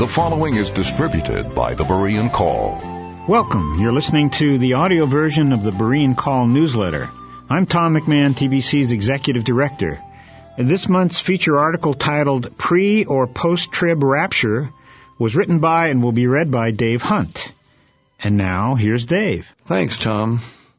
The following is distributed by the Berean Call. Welcome. You're listening to the audio version of the Berean Call newsletter. I'm Tom McMahon, TBC's Executive Director. And this month's feature article titled Pre- or Post-Trib Rapture was written by and will be read by Dave Hunt. And now, here's Dave. Thanks, Tom.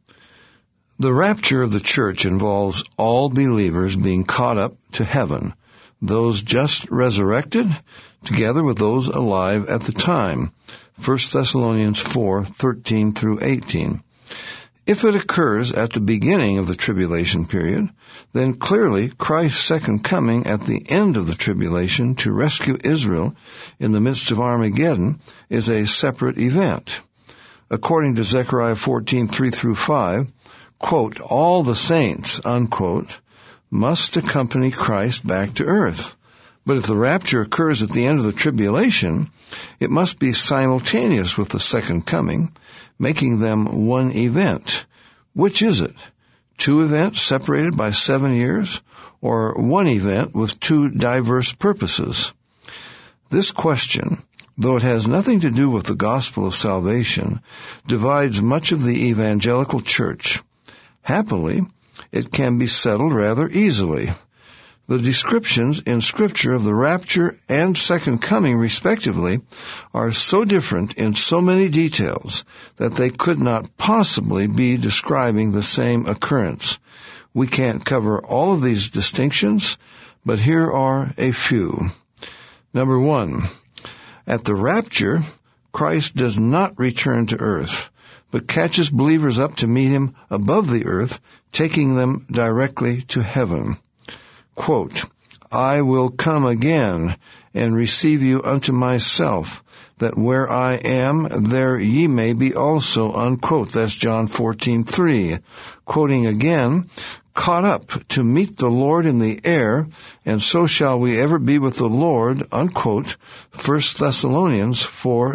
The rapture of the church involves all believers being caught up to heaven, those just resurrected, together with those alive at the time. 1 Thessalonians 4:13 through 18. If it occurs at the beginning of the tribulation period, then clearly Christ's second coming at the end of the tribulation to rescue Israel in the midst of Armageddon is a separate event. According to Zechariah 14:3 through 5, quote, all the saints, unquote, must accompany Christ back to earth. But if the rapture occurs at the end of the tribulation, it must be simultaneous with the second coming, making them one event. Which is it? Two events separated by 7 years, or one event with two diverse purposes? This question, though it has nothing to do with the gospel of salvation, divides much of the evangelical church. Happily, it can be settled rather easily. The descriptions in Scripture of the rapture and second coming, respectively, are so different in so many details that they could not possibly be describing the same occurrence. We can't cover all of these distinctions, but here are a few. Number 1, at the rapture, Christ does not return to earth, but catches believers up to meet him above the earth, taking them directly to heaven. Quote, I will come again and receive you unto myself, that where I am, there ye may be also, unquote. That's John 14:3. Quoting again, caught up to meet the Lord in the air, and so shall we ever be with the Lord, unquote. 1 Thessalonians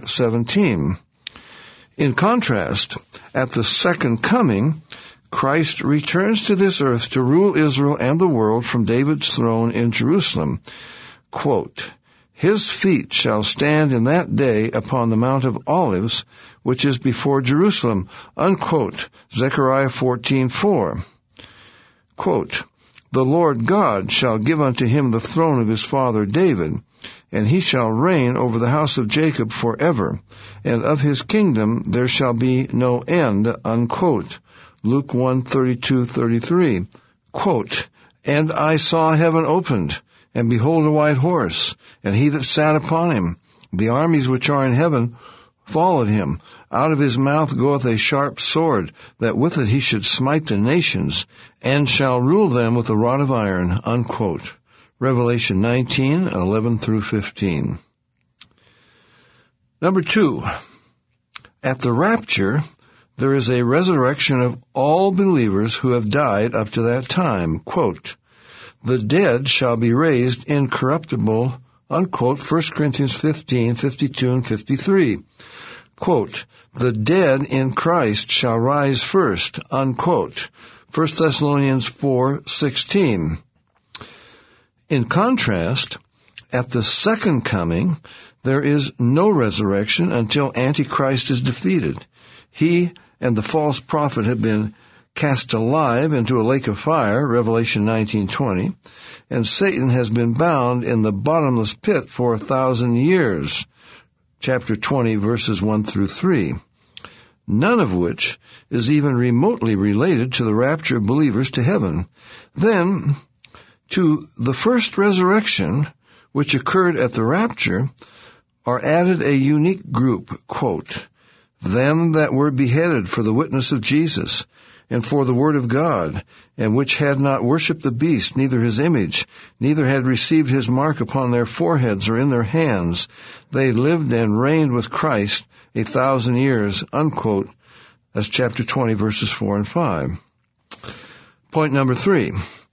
4:17. In contrast, at the second coming, Christ returns to this earth to rule Israel and the world from David's throne in Jerusalem. Quote, his feet shall stand in that day upon the Mount of Olives, which is before Jerusalem, unquote. Zechariah 14:4. Quote, the Lord God shall give unto him the throne of his father David, and he shall reign over the house of Jacob forever, and of his kingdom there shall be no end, unquote. Luke 1:32-33. Quote, and I saw heaven opened, and behold a white horse, and he that sat upon him. The armies which are in heaven followed him. Out of his mouth goeth a sharp sword, that with it he should smite the nations, and shall rule them with a rod of iron, unquote. Revelation 19:11-15. Number 2, at the rapture, there is a resurrection of all believers who have died up to that time. Quote, the dead shall be raised incorruptible, unquote. 1 Corinthians 15:52 and 53. Quote, the dead in Christ shall rise first, unquote. 1 Thessalonians 4:16. In contrast, at the second coming, there is no resurrection until Antichrist is defeated. He and the false prophet have been cast alive into a lake of fire, Revelation 19:20, and Satan has been bound in the bottomless pit for 1,000 years, chapter 20, verses 1-3, none of which is even remotely related to the rapture of believers to heaven. Then, to the first resurrection, which occurred at the rapture, are added a unique group, quote, them that were beheaded for the witness of Jesus, and for the word of God, and which had not worshipped the beast, neither his image, neither had received his mark upon their foreheads or in their hands. They lived and reigned with Christ 1,000 years, unquote. That's chapter 20, verses 4 and 5. Point number 3.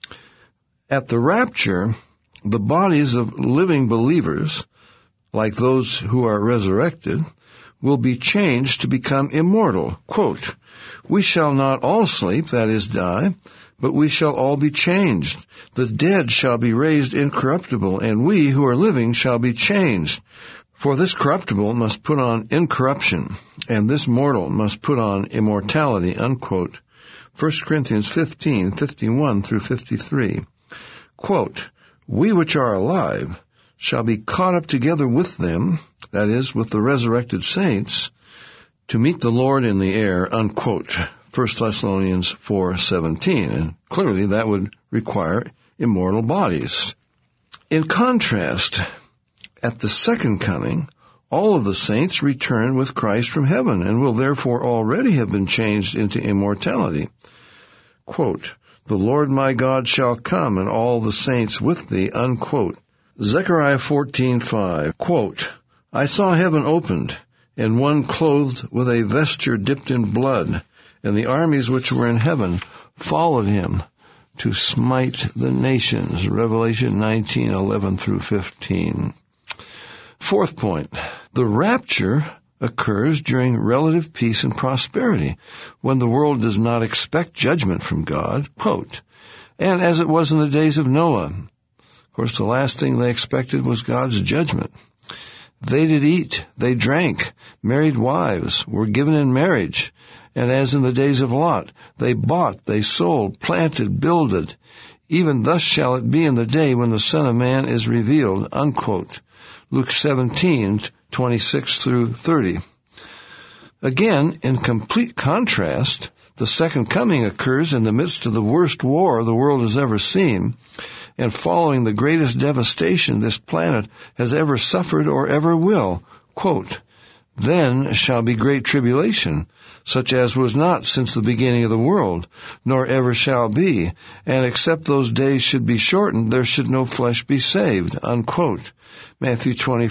At the rapture, the bodies of living believers, like those who are resurrected, will be changed to become immortal. Quote, we shall not all sleep, that is, die, but we shall all be changed. The dead shall be raised incorruptible, and we who are living shall be changed. For this corruptible must put on incorruption, and this mortal must put on immortality, unquote. 1 Corinthians 15:51 through 53. Quote, we which are alive shall be caught up together with them, that is, with the resurrected saints, to meet the Lord in the air, unquote. 1 Thessalonians 4:17. And clearly that would require immortal bodies. In contrast, at the second coming, all of the saints return with Christ from heaven and will therefore already have been changed into immortality. Quote, the Lord my God shall come and all the saints with thee, unquote. Zechariah 14:5, quote, I saw heaven opened, and one clothed with a vesture dipped in blood, and the armies which were in heaven followed him to smite the nations. Revelation 19:11 through 15. Fourth point, the rapture occurs during relative peace and prosperity, when the world does not expect judgment from God, quote, and as it was in the days of Noah. Of course, the last thing they expected was God's judgment. They did eat, they drank, married wives, were given in marriage, and as in the days of Lot, they bought, they sold, planted, builded. Even thus shall it be in the day when the Son of Man is revealed, unquote. Luke 17:26 through 30. Again, in complete contrast, the second coming occurs in the midst of the worst war the world has ever seen, and following the greatest devastation this planet has ever suffered or ever will. Quote, then shall be great tribulation, such as was not since the beginning of the world, nor ever shall be, and except those days should be shortened, there should no flesh be saved, unquote. Matthew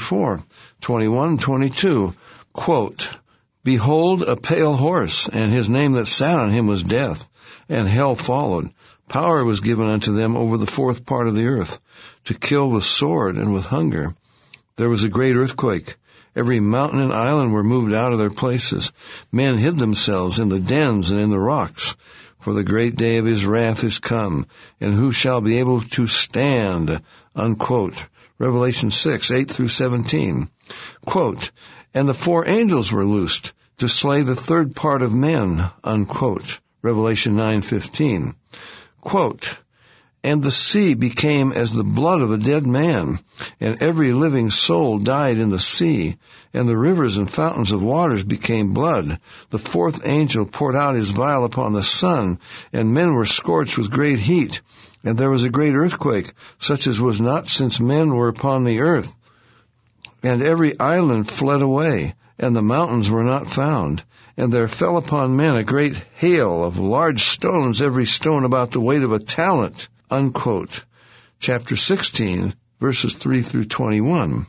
24:21-22, quote, behold, a pale horse, and his name that sat on him was Death, and hell followed. Power was given unto them over the fourth part of the earth, to kill with sword and with hunger. There was a great earthquake. Every mountain and island were moved out of their places. Men hid themselves in the dens and in the rocks. For the great day of his wrath is come, and who shall be able to stand? Unquote. Revelation 6:8 through 17. Quote, and the four angels were loosed to slay the third part of men. Unquote. Revelation 9:15. Quote, and the sea became as the blood of a dead man, and every living soul died in the sea, and the rivers and fountains of waters became blood. The fourth angel poured out his vial upon the sun, and men were scorched with great heat. And there was a great earthquake, such as was not since men were upon the earth. And every island fled away, and the mountains were not found. And there fell upon men a great hail of large stones, every stone about the weight of a talent. Unquote. Chapter 16, verses 3 through 21.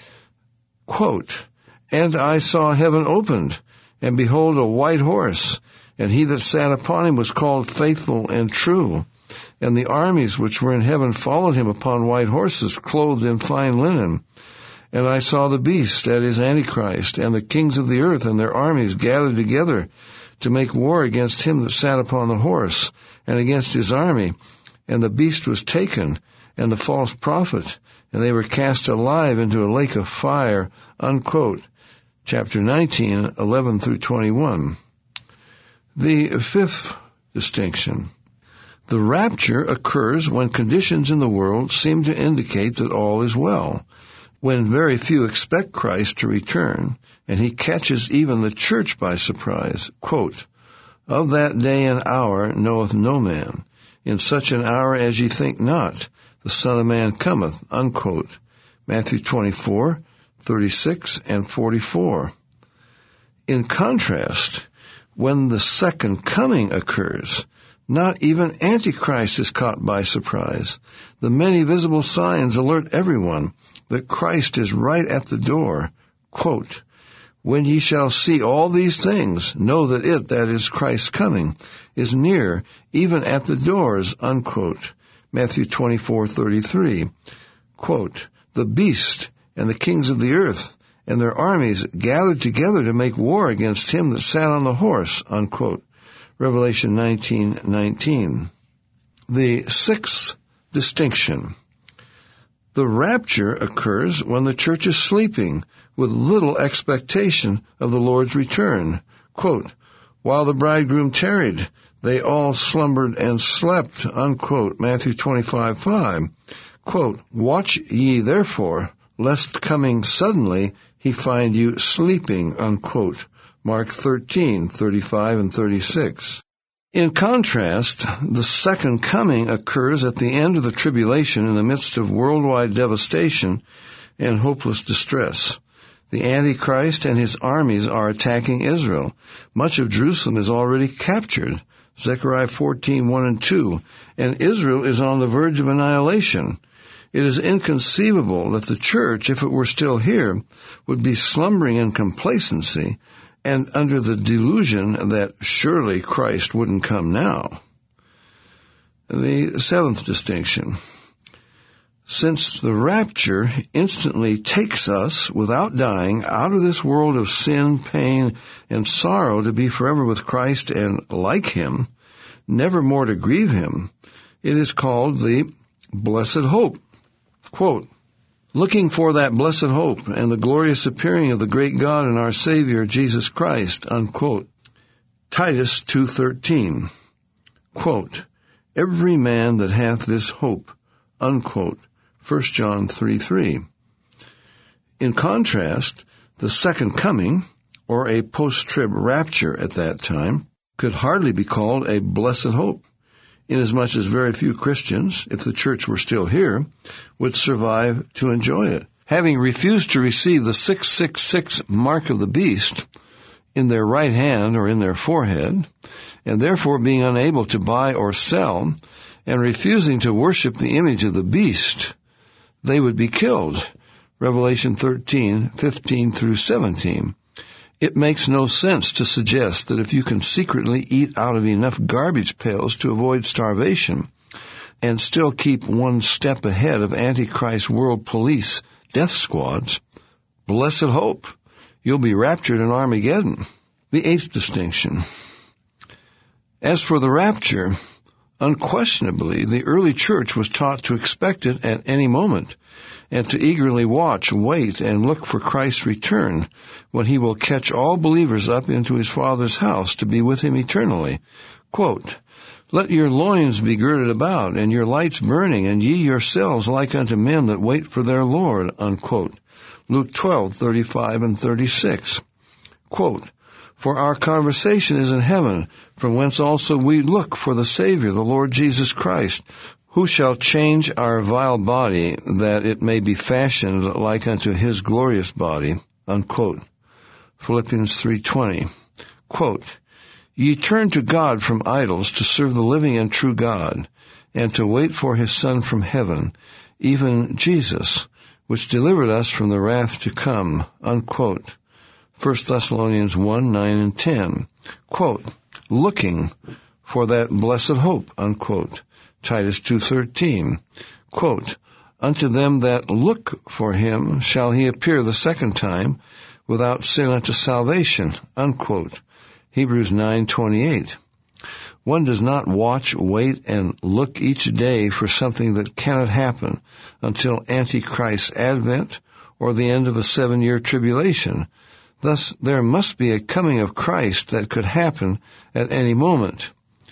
Quote, and I saw heaven opened, and behold, a white horse, and he that sat upon him was called Faithful and True. And the armies which were in heaven followed him upon white horses, clothed in fine linen. And I saw the beast, that is Antichrist, and the kings of the earth and their armies gathered together to make war against him that sat upon the horse, and against his army. And the beast was taken, and the false prophet, and they were cast alive into a lake of fire. Unquote. Chapter 19:11 through 21. The fifth distinction. The rapture occurs when conditions in the world seem to indicate that all is well, when very few expect Christ to return, and he catches even the church by surprise. Quote, of that day and hour knoweth no man, in such an hour as ye think not, the Son of Man cometh. Unquote. Matthew 24:36 and 44. In contrast, when the second coming occurs, not even Antichrist is caught by surprise. The many visible signs alert everyone that Christ is right at the door. Quote, when ye shall see all these things, know that it, that is Christ's coming, is near, even at the doors. Unquote. Matthew 24:33. Quote, the beast and the kings of the earth and their armies gathered together to make war against him that sat on the horse. Unquote. Revelation 19:19. The sixth distinction. The rapture occurs when the church is sleeping, with little expectation of the Lord's return. Quote, while the bridegroom tarried, they all slumbered and slept, unquote, Matthew 25:5. Quote, watch ye therefore, lest coming suddenly he find you sleeping, unquote, Mark 13:35 and 36. In contrast, the second coming occurs at the end of the tribulation in the midst of worldwide devastation and hopeless distress. The Antichrist and his armies are attacking Israel. Much of Jerusalem is already captured, Zechariah 14:1 and 2, and Israel is on the verge of annihilation. It is inconceivable that the church, if it were still here, would be slumbering in complacency and under the delusion that surely Christ wouldn't come now. The seventh distinction. Since the rapture instantly takes us, without dying, out of this world of sin, pain, and sorrow to be forever with Christ and like Him, never more to grieve Him, it is called the blessed hope. Quote, looking for that blessed hope and the glorious appearing of the great God and our Savior, Jesus Christ, unquote. Titus 2:13. Quote, every man that hath this hope, unquote. 1 John 3:3. In contrast, the second coming, or a post-trib rapture at that time, could hardly be called a blessed hope, inasmuch as very few Christians, if the church were still here, would survive to enjoy it. Having refused to receive the 666 mark of the beast in their right hand or in their forehead, and therefore being unable to buy or sell, and refusing to worship the image of the beast, they would be killed. Revelation 13:15 through 17. It makes no sense to suggest that if you can secretly eat out of enough garbage pails to avoid starvation and still keep one step ahead of Antichrist world police death squads, blessed hope, you'll be raptured in Armageddon. The eighth distinction. As for the rapture, unquestionably, the early church was taught to expect it at any moment and to eagerly watch, wait, and look for Christ's return when He will catch all believers up into His Father's house to be with Him eternally. Quote, let your loins be girded about and your lights burning, and ye yourselves like unto men that wait for their Lord, unquote. Luke 12:35 and 36. Quote, for our conversation is in heaven, from whence also we look for the Savior, the Lord Jesus Christ, who shall change our vile body, that it may be fashioned like unto His glorious body, unquote. Philippians 3:20. Quote, ye turn to God from idols to serve the living and true God, and to wait for His Son from heaven, even Jesus, which delivered us from the wrath to come, unquote. 1 Thessalonians 1:9 and 10. Quote, looking for that blessed hope, unquote. Titus 2:13. Quote, unto them that look for Him shall He appear the second time without sin unto salvation, unquote. Hebrews 9:28. One does not watch, wait, and look each day for something that cannot happen until Antichrist's advent or the end of a 7-year tribulation. Thus, there must be a coming of Christ that could happen at any moment.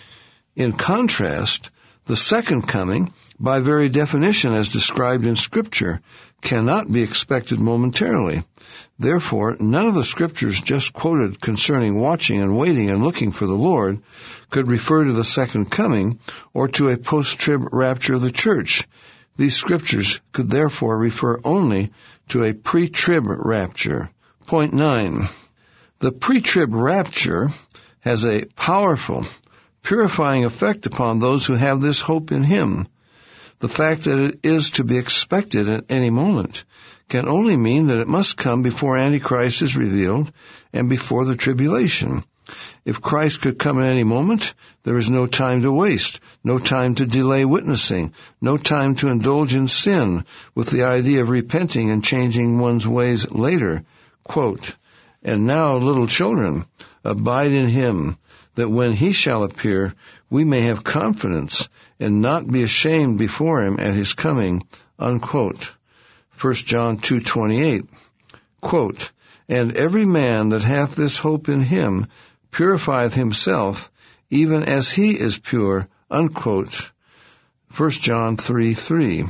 In contrast, the second coming, by very definition as described in Scripture, cannot be expected momentarily. Therefore, none of the Scriptures just quoted concerning watching and waiting and looking for the Lord could refer to the second coming or to a post-trib rapture of the church. These Scriptures could therefore refer only to a pre-trib rapture. Point 9. The pre-trib rapture has a powerful, purifying effect upon those who have this hope in Him. The fact that it is to be expected at any moment can only mean that it must come before Antichrist is revealed and before the tribulation. If Christ could come at any moment, there is no time to waste, no time to delay witnessing, no time to indulge in sin with the idea of repenting and changing one's ways later. Quote, and now, little children, abide in Him, that when he shall appear, we may have confidence and not be ashamed before him at his coming, unquote. 1 John 2:28, quote, and every man that hath this hope in him purifieth himself, even as he is pure, unquote. 1 John 3:3.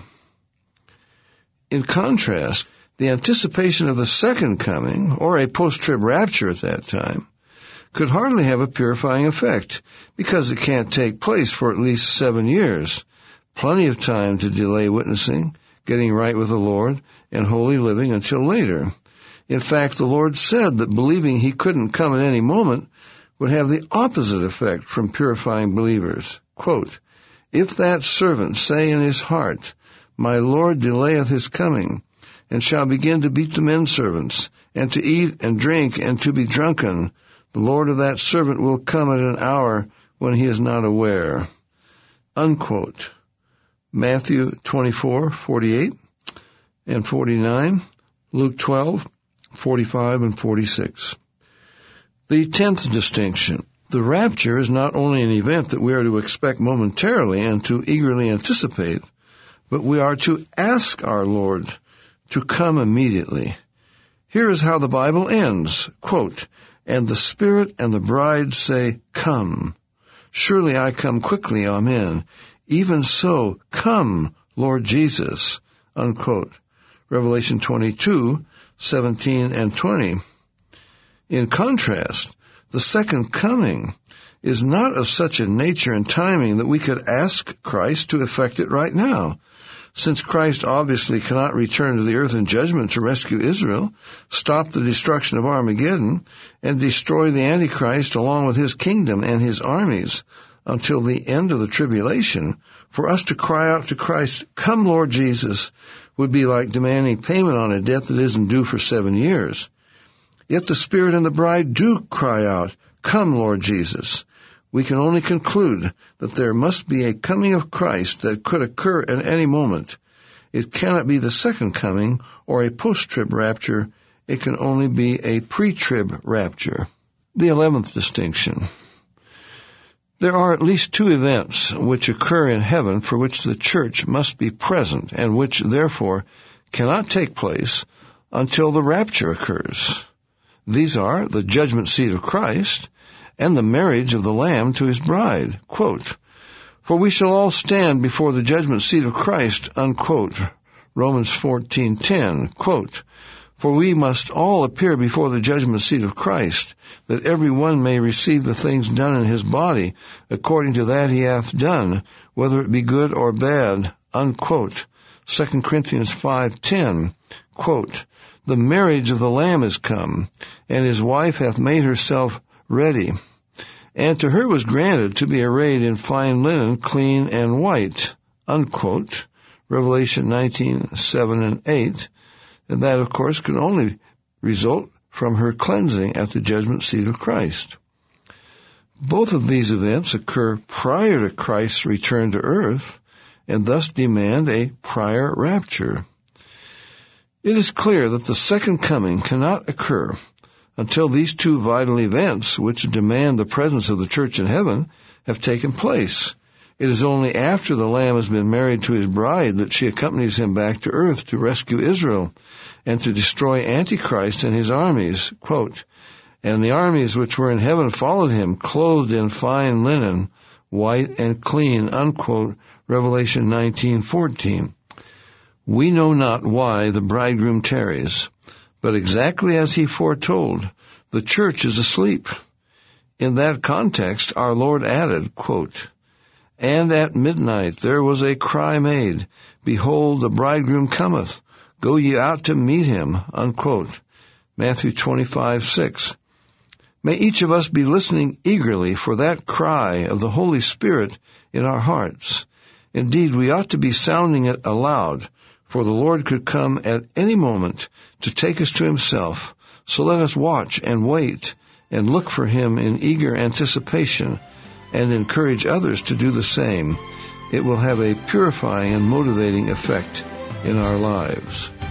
In contrast, the anticipation of the second coming, or a post-trib rapture at that time, could hardly have a purifying effect, because it can't take place for at least 7 years. Plenty of time to delay witnessing, getting right with the Lord, and holy living until later. In fact, the Lord said that believing he couldn't come at any moment would have the opposite effect from purifying believers. Quote, if that servant say in his heart, my Lord delayeth his coming, and shall begin to beat the men servants, and to eat and drink, and to be drunken, the Lord of that servant will come at an hour when he is not aware. Unquote. Matthew 24:48 and 49, Luke 12:45 and 46. The 10th distinction. The rapture is not only an event that we are to expect momentarily and to eagerly anticipate, but we are to ask our Lord to come immediately. Here is how the Bible ends, quote, and the Spirit and the bride say, come. Surely I come quickly, amen. Even so, come, Lord Jesus, unquote. Revelation 22:17 and 20. In contrast, the second coming is not of such a nature and timing that we could ask Christ to effect it right now. Since Christ obviously cannot return to the earth in judgment to rescue Israel, stop the destruction of Armageddon, and destroy the Antichrist along with his kingdom and his armies until the end of the tribulation, for us to cry out to Christ, come Lord Jesus, would be like demanding payment on a debt that isn't due for 7 years. Yet the Spirit and the bride do cry out, come Lord Jesus. We can only conclude that there must be a coming of Christ that could occur at any moment. It cannot be the second coming or a post-trib rapture. It can only be a pre-trib rapture. The 11th distinction. There are at least 2 events which occur in heaven for which the church must be present and which, therefore, cannot take place until the rapture occurs. These are the judgment seat of Christ and the marriage of the Lamb to his bride. Quote, for we shall all stand before the judgment seat of Christ, unquote. Romans 14:10, quote, for we must all appear before the judgment seat of Christ, that every one may receive the things done in his body, according to that he hath done, whether it be good or bad, unquote. 2 Corinthians 5:10, quote, the marriage of the Lamb is come, and his wife hath made herself ready. And to her was granted to be arrayed in fine linen, clean and white, unquote. Revelation 19:7 and 8. And that, of course, can only result from her cleansing at the judgment seat of Christ. Both of these events occur prior to Christ's return to earth, and thus demand a prior rapture. It is clear that the second coming cannot occur until these 2 vital events, which demand the presence of the church in heaven, have taken place. It is only after the Lamb has been married to his bride that she accompanies him back to earth to rescue Israel and to destroy Antichrist and his armies. Quote, and the armies which were in heaven followed him, clothed in fine linen, white and clean, unquote. Revelation 19:14. We know not why the bridegroom tarries, but exactly as he foretold, the church is asleep. In that context, our Lord added, quote, and at midnight there was a cry made, behold, the bridegroom cometh, go ye out to meet him, unquote. Matthew 25:6. May each of us be listening eagerly for that cry of the Holy Spirit in our hearts. Indeed, we ought to be sounding it aloud, for the Lord could come at any moment to take us to himself. So let us watch and wait and look for him in eager anticipation and encourage others to do the same. It will have a purifying and motivating effect in our lives.